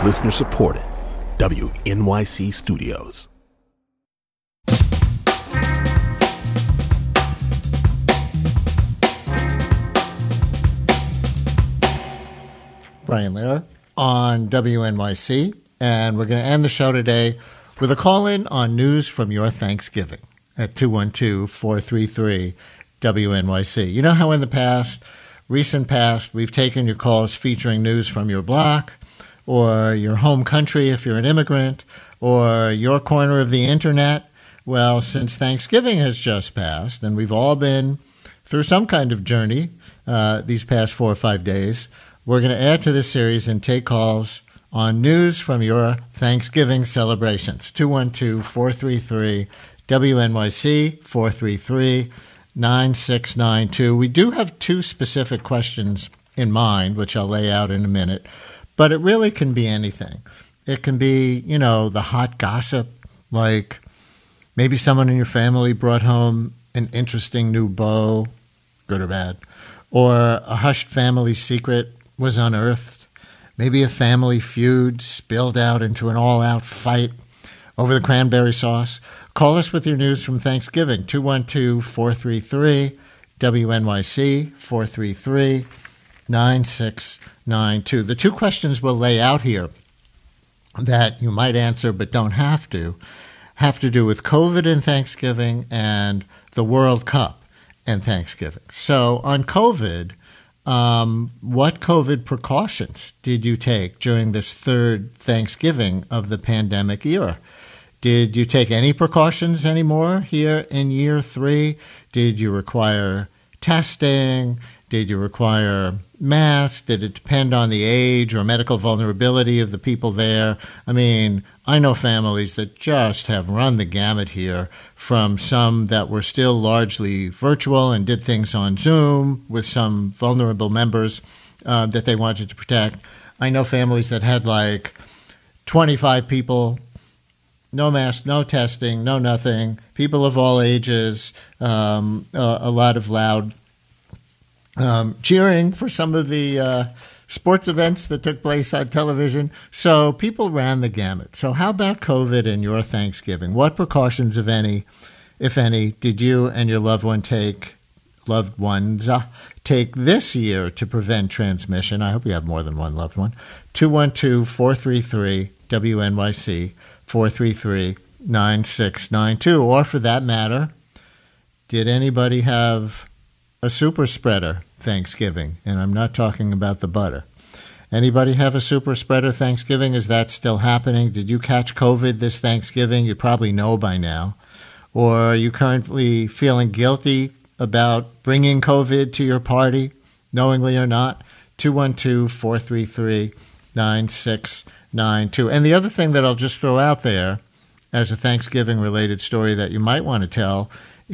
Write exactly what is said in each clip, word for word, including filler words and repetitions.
Listener supported. W N Y C Studios. Brian Lehrer on W N Y C, and we're going to end the show today with a call-in on news from your Thanksgiving at two one two, four three three, W N Y C. You know how in the past, recent past, we've taken your calls featuring news from your block or your home country if you're an immigrant or your corner of the internet? Well, since Thanksgiving has just passed and we've all been through some kind of journey uh, these past four or five days, we're going to add to this series and take calls on news from your Thanksgiving celebrations. two one two, four three three, W N Y C, four three three, nine six nine two. We do have two specific questions in mind, which I'll lay out in a minute, but it really can be anything. It can be, you know, the hot gossip, like maybe someone in your family brought home an interesting new beau, good or bad, or a hushed family secret was unearthed. Maybe a family feud spilled out into an all-out fight over the cranberry sauce. Call us with your news from Thanksgiving, two one two, four three three, W N Y C, four three three, nine six nine two. The two questions we'll lay out here that you might answer but don't have to have to do with COVID and Thanksgiving and the World Cup and Thanksgiving. So on COVID, Um, what COVID precautions did you take during this third Thanksgiving of the pandemic year? Did you take any precautions anymore here in year three? Did you require testing? Did you require masks? Did it depend on the age or medical vulnerability of the people there? I mean, I know families that just have run the gamut here, from some that were still largely virtual and did things on Zoom with some vulnerable members uh, that they wanted to protect. I know families that had like twenty-five people, no mask, no testing, no nothing, people of all ages, um, a, a lot of loud um, cheering for some of the uh, sports events that took place on television. So people ran the gamut. So how about COVID and your Thanksgiving? What precautions, if any, if any, did you and your loved one take, loved ones uh, take this year to prevent transmission? I hope you have more than one loved one. two one two, four three three, W N Y C, four three three, nine six nine two. Or for that matter, did anybody have a super spreader Thanksgiving? And I'm not talking about the butter. Anybody have a super spreader Thanksgiving? Is that still happening? Did you catch COVID this Thanksgiving? You probably know by now. Or are you currently feeling guilty about bringing COVID to your party, knowingly or not? two one two, four three three, nine six nine two. And the other thing that I'll just throw out there as a Thanksgiving-related story that you might want to tell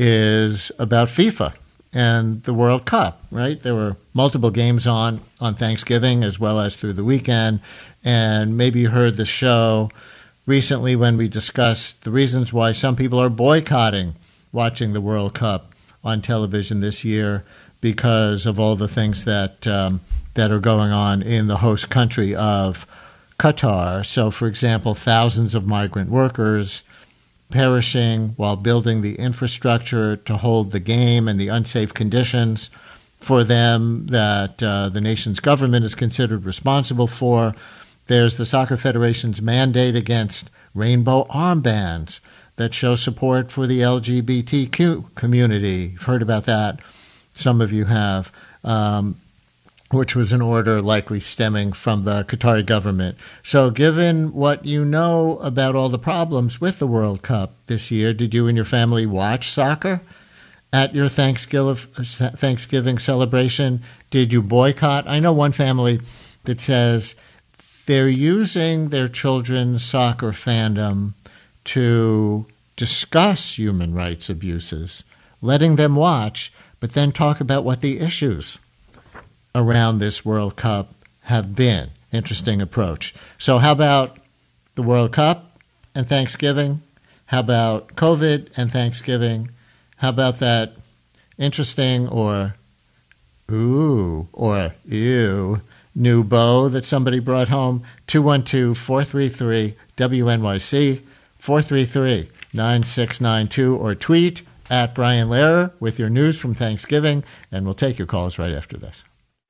is about FIFA and the World Cup, right? There were multiple games on on Thanksgiving as well as through the weekend. And maybe you heard the show recently when we discussed the reasons why some people are boycotting watching the World Cup on television this year because of all the things that um, that are going on in the host country of Qatar. So, for example, thousands of migrant workers perishing while building the infrastructure to hold the game and the unsafe conditions for them that uh, the nation's government is considered responsible for. There's the Soccer Federation's mandate against rainbow armbands that show support for the L G B T Q community. You've heard about that. Some of you have. Um, which was an order likely stemming from the Qatari government. So given what you know about all the problems with the World Cup this year, did you and your family watch soccer at your Thanksgiving celebration? Did you boycott? I know one family that says they're using their children's soccer fandom to discuss human rights abuses, letting them watch, but then talk about what the issues around this World Cup have been. Interesting approach. So how about the World Cup and Thanksgiving? How about COVID and Thanksgiving? How about that interesting or ooh or ew new bow that somebody brought home. two one two, four three three, W N Y C, four three three, nine six nine two, or tweet at Brian Lehrer with your news from Thanksgiving, and we'll take your calls right after this.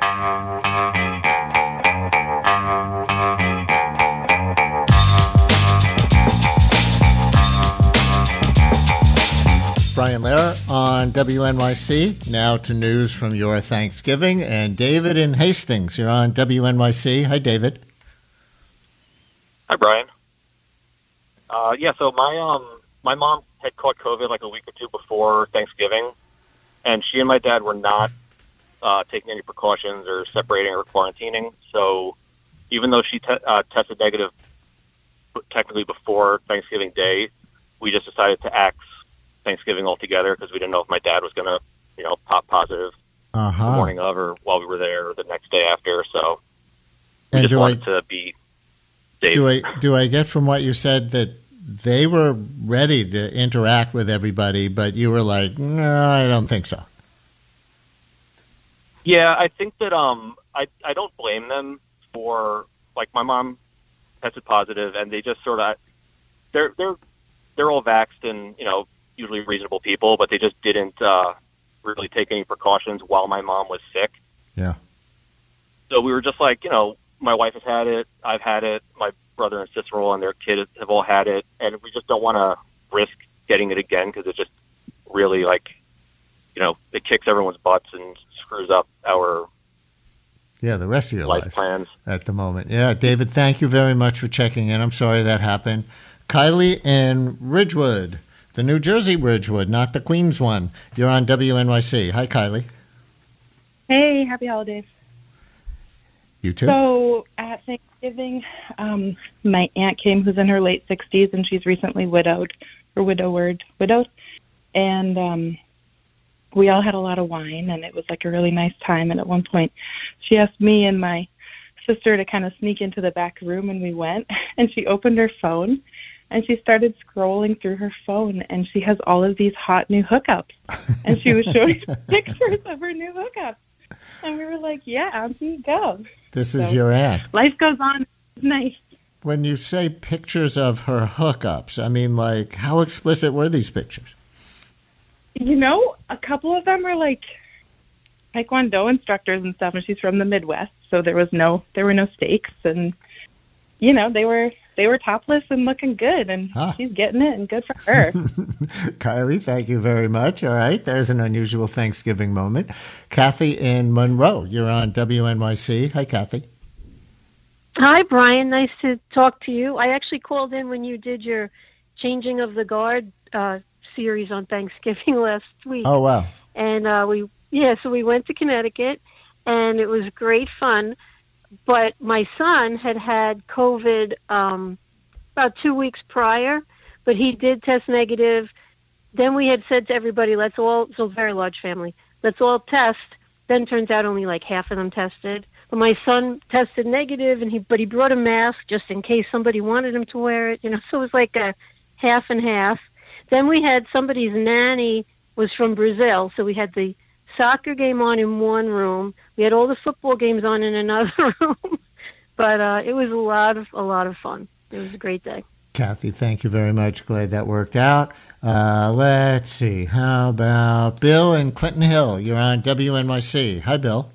Brian Lehrer on W N Y C. Now to news from your Thanksgiving. And David in Hastings, you're on W N Y C. Hi, David. Hi, Brian. Uh, yeah, so my um my mom had caught COVID like a week or two before Thanksgiving, and she and my dad were not uh, taking any precautions or separating or quarantining. So even though she te- uh, tested negative technically before Thanksgiving Day, we just decided to axe Thanksgiving altogether because we didn't know if my dad was going to, you know, pop positive uh-huh. the morning of or while we were there or the next day after. So we and just wanted I, to be safe. Do I, do I get from what you said that they were ready to interact with everybody, but you were like, no, I don't think so? Yeah, I think that um, I, I don't blame them for, like, my mom tested positive and they just sort of, they're, they're, they're all vaxxed and, you know, usually reasonable people, but they just didn't uh, really take any precautions while my mom was sick. Yeah. So we were just like, you know, my wife has had it, I've had it, my brother and sister-in-law and their kids have all had it, and we just don't want to risk getting it again because it just really, like, you know, it kicks everyone's butts and screws up our yeah, the rest of your life life plans at the moment. Yeah, David, thank you very much for checking in. I'm sorry that happened. Kylie in Ridgewood. The New Jersey Ridgewood, not the Queens one. You're on W N Y C. Hi, Kylie. Hey, happy holidays. You too? So at Thanksgiving, um, my aunt came who's in her late sixties, and she's recently widowed, or widowered, widowed. And um, we all had a lot of wine, and it was like a really nice time. And at one point, she asked me and my sister to kind of sneak into the back room, and we went. And she opened her phone, and she started scrolling through her phone, and she has all of these hot new hookups. And she was showing pictures of her new hookups. And we were like, yeah, Auntie, go. This is so, your aunt. Life goes on. It's nice. When you say pictures of her hookups, I mean, like, how explicit were these pictures? You know, a couple of them are like Taekwondo instructors and stuff, and she's from the Midwest, so there was no, there were no stakes, and you know, they were they were topless and looking good, and huh. she's getting it, and good for her. Kylie, thank you very much. All right, there's an unusual Thanksgiving moment. Kathy in Monroe, you're on W N Y C. Hi, Kathy. Hi, Brian. Nice to talk to you. I actually called in when you did your Changing of the Guard uh, series on Thanksgiving last week. Oh, wow. And uh, we, yeah, so we went to Connecticut, and it was great fun. But my son had had COVID um, about two weeks prior, but he did test negative. Then we had said to everybody, let's all, so it's a very large family, let's all test. Then turns out only like half of them tested. But my son tested negative, and he but he brought a mask just in case somebody wanted him to wear it. You know, so it was like a half and half. Then we had somebody's nanny was from Brazil, so we had the soccer game on in one room. We had all the football games on in another room. But uh, it was a lot of a lot of fun. It was a great day. Kathy, thank you very much. Glad that worked out. Uh, let's see. How about Bill in Clinton Hill? You're on W N Y C. Hi, Bill.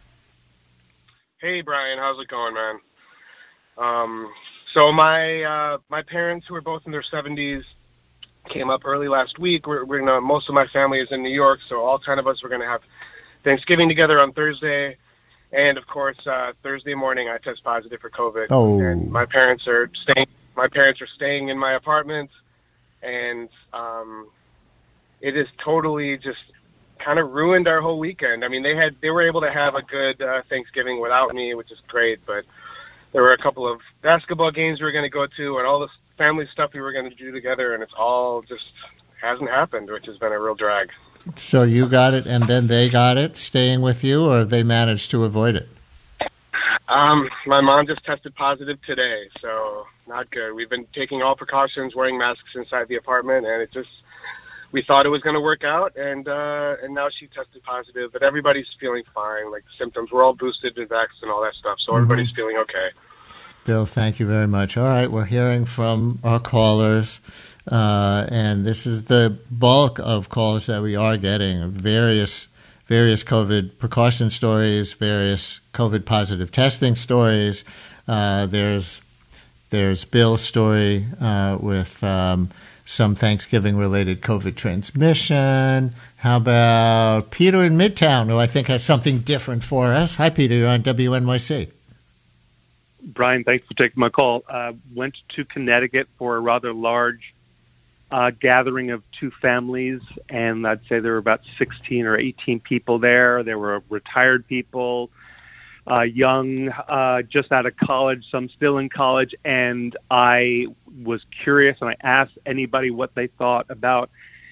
Hey, Brian. How's it going, man? Um, so my uh, my parents, who are both in their seventies, came up early last week. We're, we're gonna, most of my family is in New York, so all ten of us were going to have Thanksgiving together on Thursday. And, of course, uh, Thursday morning I test positive for COVID. Oh. And my parents are staying. My parents are staying in my apartment, and um, it has totally just kind of ruined our whole weekend. I mean, they had they were able to have a good uh, Thanksgiving without me, which is great. But there were a couple of basketball games we were going to go to, and all this family stuff we were going to do together, and it's all just hasn't happened, which has been a real drag. So you got it, and then they got it, staying with you, or they managed to avoid it? Um, my mom just tested positive today, so not good. We've been taking all precautions, wearing masks inside the apartment, and it just we thought it was going to work out, and uh, and now she tested positive. But everybody's feeling fine. Like the symptoms, we're all boosted and vaxxed and all that stuff, so everybody's mm-hmm. feeling okay. Bill, thank you very much. All right, we're hearing from our callers, uh, and this is the bulk of calls that we are getting. Various various COVID precaution stories, various COVID positive testing stories. Uh, there's there's Bill's story uh, with um, some Thanksgiving-related COVID transmission. How about Peter in Midtown, who I think has something different for us? Hi, Peter. You're on W N Y C. Brian, thanks for taking my call. Uh, went to Connecticut for a rather large uh, gathering of two families, and I'd say there were about sixteen or eighteen people there. There were retired people, uh, young, uh, just out of college, some still in college, and I was curious, and I asked anybody what they thought about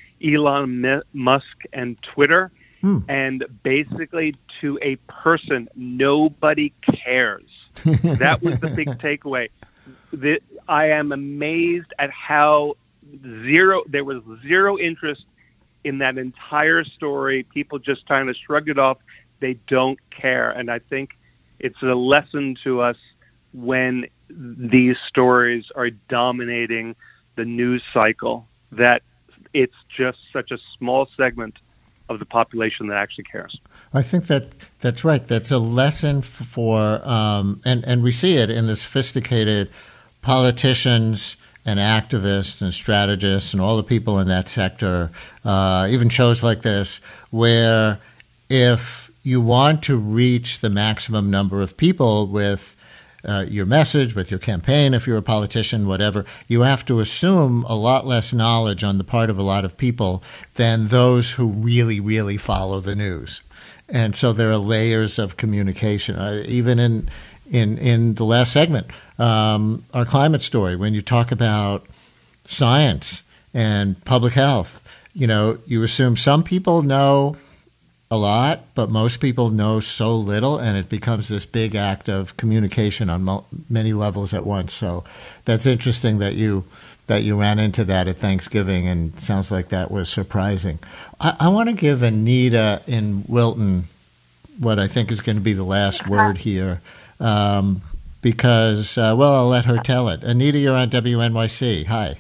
Elon Musk and Twitter, hmm. and basically to a person, nobody cares. That was the big takeaway. The, I am amazed at how zero, there was zero interest in that entire story. People just kind of shrugged it off. They don't care. And I think it's a lesson to us when these stories are dominating the news cycle, that it's just such a small segment of the population that actually cares. I think that that's right. That's a lesson for, um, and, and we see it in the sophisticated politicians and activists and strategists and all the people in that sector, uh, even shows like this, where if you want to reach the maximum number of people with Uh, your message, with your campaign, if you're a politician, whatever, you have to assume a lot less knowledge on the part of a lot of people than those who really, really follow the news. And so there are layers of communication. Uh, even in, in, in the last segment, um, our climate story, when you talk about science and public health, you know, you assume some people know a lot, but most people know so little, and it becomes this big act of communication on mo- many levels at once. So that's interesting that you that you ran into that at Thanksgiving, and sounds like that was surprising. I, I want to give Anita in Wilton what I think is going to be the last word here, um, because, uh, well, I'll let her tell it. Anita, you're on W N Y C. Hi.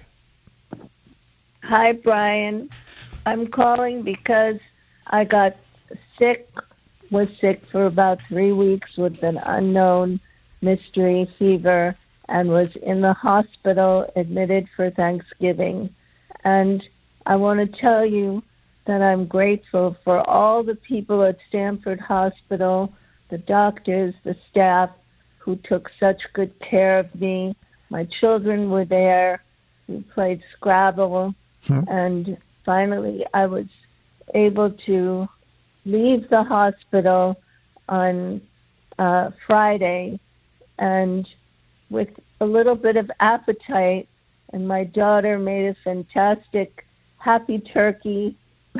Hi, Brian. I'm calling because I got sick, was sick for about three weeks with an unknown mystery fever, and was in the hospital admitted for Thanksgiving. And I want to tell you that I'm grateful for all the people at Stanford Hospital, the doctors, the staff, who took such good care of me. My children were there. We played Scrabble. Hmm. And finally, I was able to leave the hospital on uh, Friday, and with a little bit of appetite, and my daughter made a fantastic happy turkey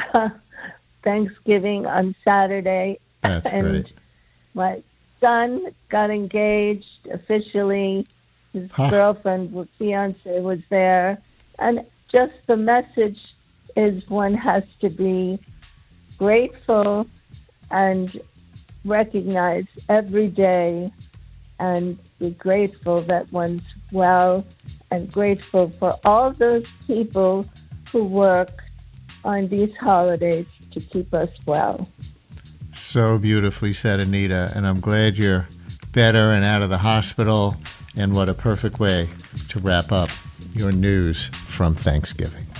Thanksgiving on Saturday. That's and great. My son got engaged officially. His huh. girlfriend, fiance, was there. And just the message is one has to be grateful and recognize every day, and be grateful that one's well, and grateful for all those people who work on these holidays to keep us well. So beautifully said, Anita, and I'm glad you're better and out of the hospital, and what a perfect way to wrap up your news from Thanksgiving.